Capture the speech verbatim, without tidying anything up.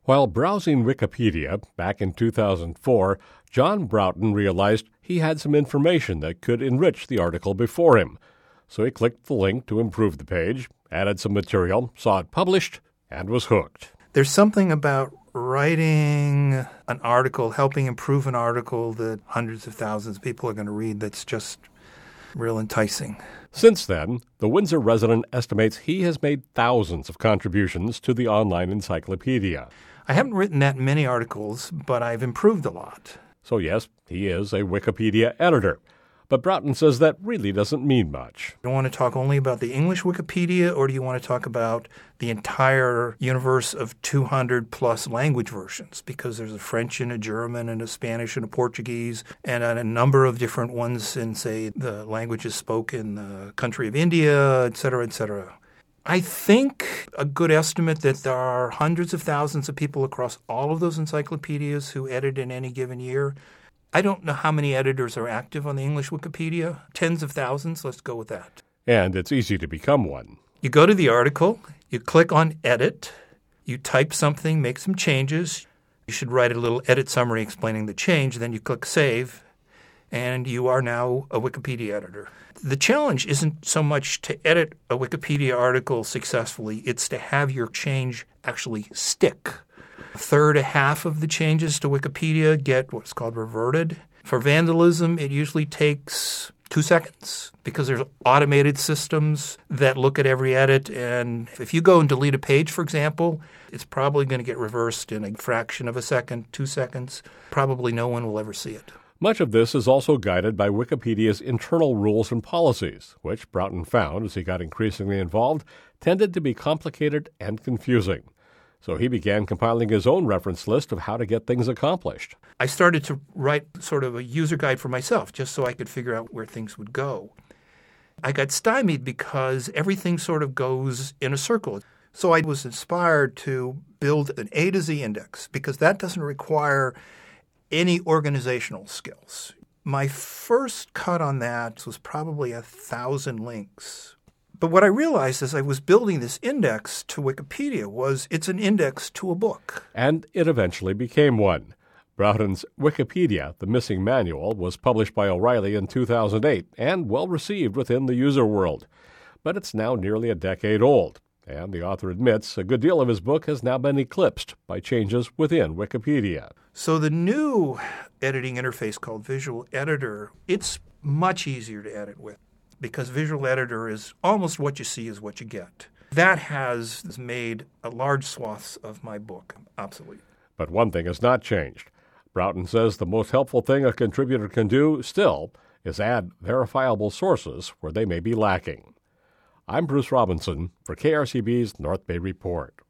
While browsing Wikipedia back in two thousand four, John Broughton realized he had some information that could enrich the article before him. So he clicked the link to improve the page, added some material, saw it published, and was hooked. There's something about writing an article, helping improve an article that hundreds of thousands of people are going to read that's just real enticing. Since then, the Windsor resident estimates he has made thousands of contributions to the online encyclopedia. I haven't written that many articles, but I've improved a lot. So yes, he is a Wikipedia editor. But Broughton says that really doesn't mean much. Do you want to talk only about the English Wikipedia, or do you want to talk about the entire universe of two hundred plus language versions? Because there's a French and a German and a Spanish and a Portuguese and a number of different ones in, say, the languages spoken in the country of India, et cetera, et cetera. I think a good estimate that there are hundreds of thousands of people across all of those encyclopedias who edit in any given year. I don't know how many editors are active on the English Wikipedia. Tens of thousands, let's go with that. And it's easy to become one. You go to the article, you click on Edit, you type something, make some changes. You should write a little edit summary explaining the change, then you click Save, and you are now a Wikipedia editor. The challenge isn't so much to edit a Wikipedia article successfully, it's to have your change actually stick. A third, a half of the changes to Wikipedia get what's called reverted. For vandalism, it usually takes two seconds because there's automated systems that look at every edit. And if you go and delete a page, for example, it's probably going to get reversed in a fraction of a second, two seconds. Probably no one will ever see it. Much of this is also guided by Wikipedia's internal rules and policies, which Broughton found, as he got increasingly involved, tended to be complicated and confusing. So he began compiling his own reference list of how to get things accomplished. I started to write sort of a user guide for myself, just so I could figure out where things would go. I got stymied because everything sort of goes in a circle. So I was inspired to build an A to Z index, because that doesn't require any organizational skills. My first cut on that was probably a thousand links. But what I realized as I was building this index to Wikipedia was it's an index to a book. And it eventually became one. Broughton's Wikipedia, the Missing Manual, was published by O'Reilly in two thousand eight and well received within the user world. But it's now nearly a decade old, and the author admits a good deal of his book has now been eclipsed by changes within Wikipedia. So the new editing interface called Visual Editor, it's much easier to edit with, because Visual Editor is almost what you see is what you get. That has made a large swaths of my book obsolete. But one thing has not changed. Broughton says the most helpful thing a contributor can do still is add verifiable sources where they may be lacking. I'm Bruce Robinson for K R C B's North Bay Report.